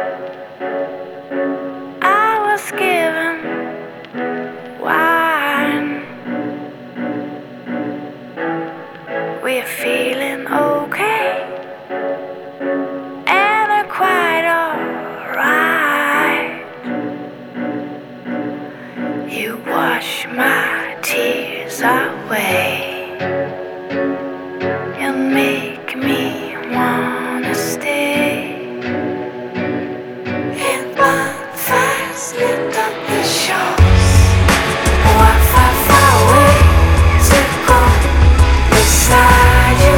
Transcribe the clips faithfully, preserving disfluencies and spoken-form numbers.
I was given wine. We're feeling okay, and they're quite alright. You wash my tears away. You make me wanna stay. And bonfires lit up the shores. What far, far away to go beside you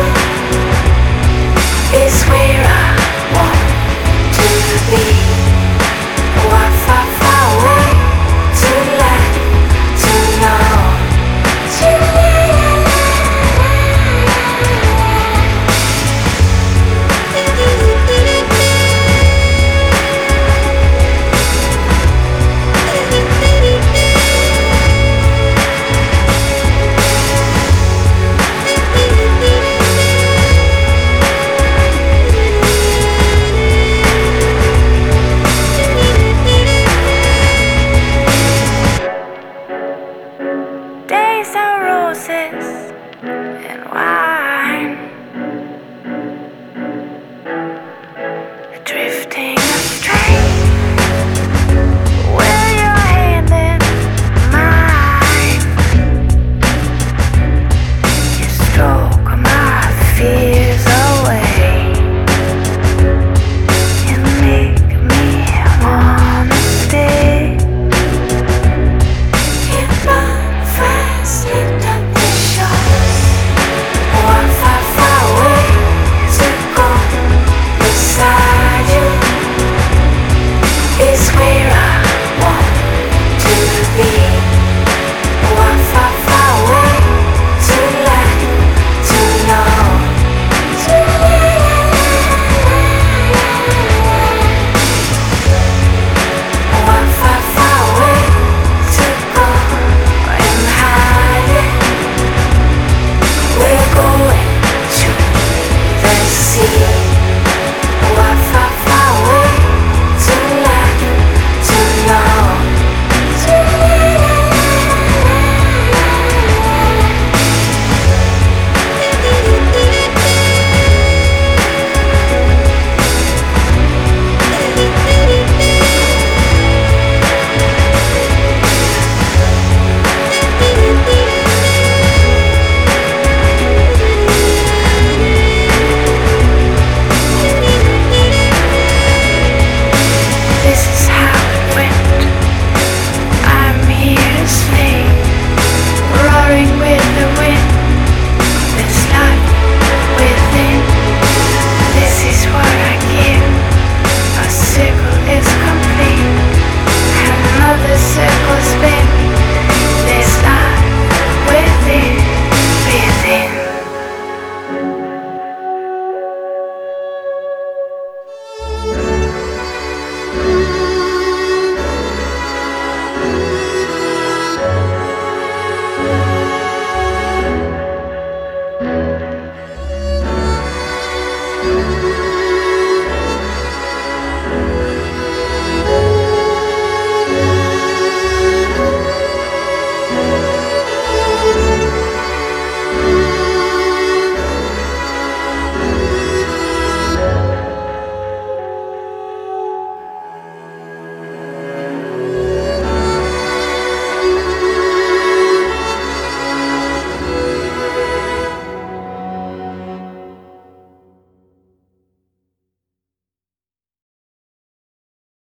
is where I want to be. What far, far away to laugh, to know, to days are roses and wine, drifting